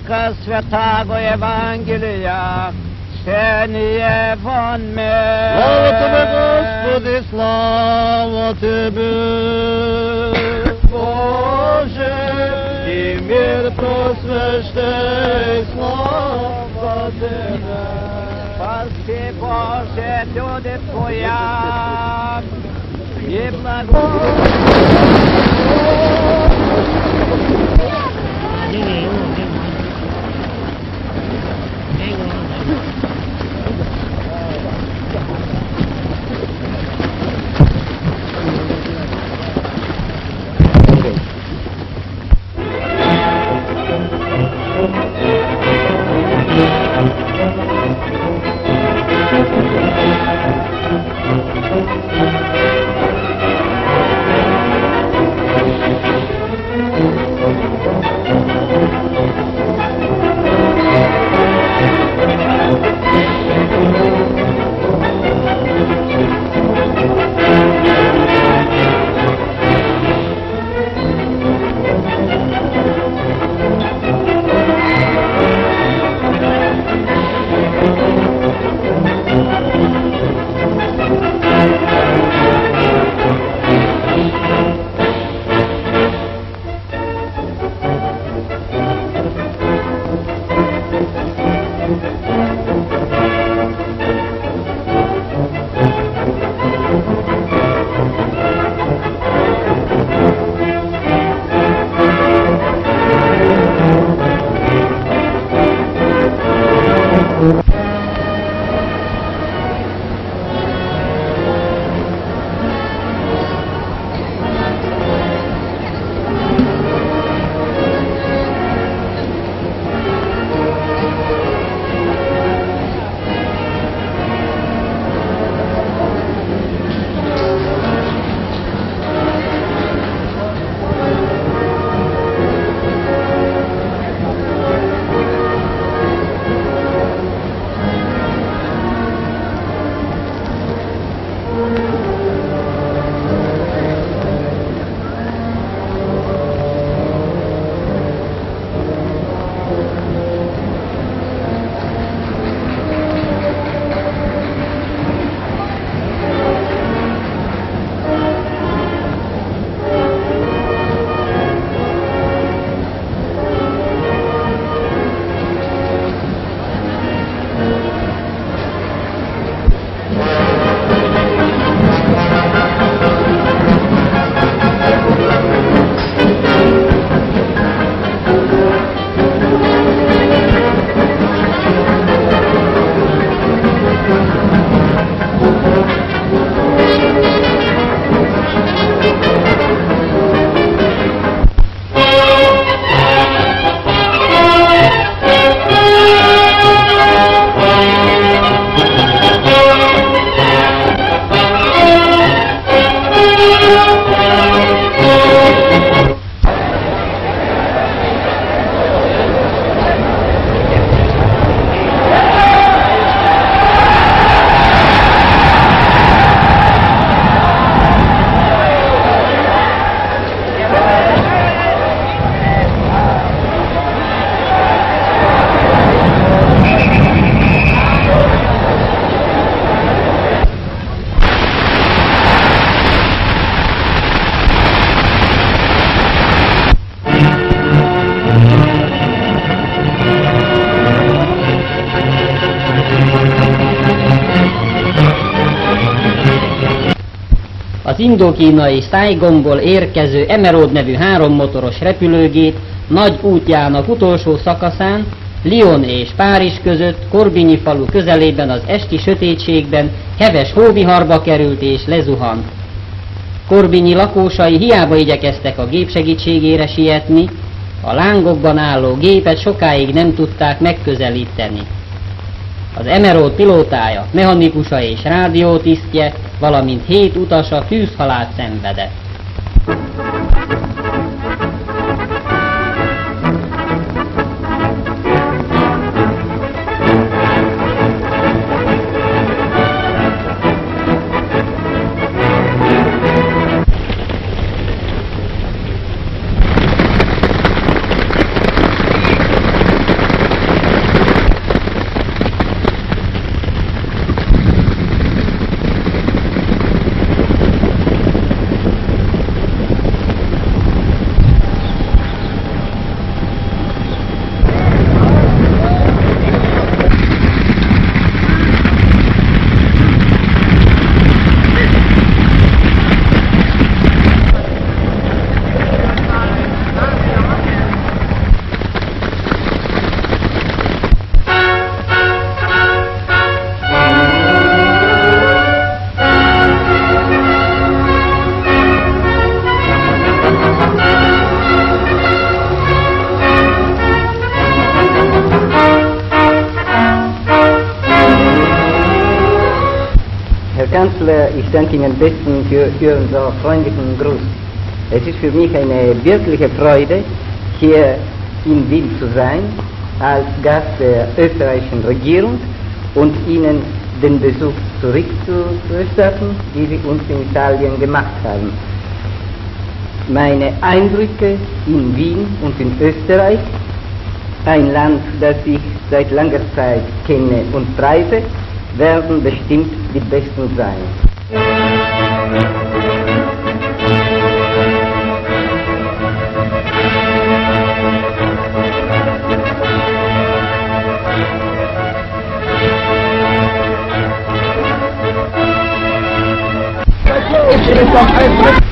Слова святого Євангелія, чтение вон мир. Слава Тебе, Господи, слава Тебе, Боже, і мир просвящай, слава Тебе. Спаси, Боже, люди Твоя, і благослови. Az indokínai Saigonból érkező Emerald nevű 3 motoros repülőgép nagy útjának utolsó szakaszán, Lyon és Párizs között, Corbigny falu közelében az esti sötétségben heves hóviharba került és lezuhant. Corbigny lakósai hiába igyekeztek a gép segítségére sietni, a lángokban álló gépet sokáig nem tudták megközelíteni. Az Emerald pilótája, mechanikusa és rádiótisztje, valamint 7 utasa tűzhalált szenvedett. Kanzler, ich danke Ihnen besten für unseren freundlichen Gruß. Es ist für mich eine wirkliche Freude, hier in Wien zu sein, als Gast der österreichischen Regierung und Ihnen den Besuch zurückzuerstatten, die Sie uns in Italien gemacht haben. Meine Eindrücke in Wien und in Österreich, ein Land, das ich seit langer Zeit kenne und preise, werden bestimmt die besten sein. Ich bin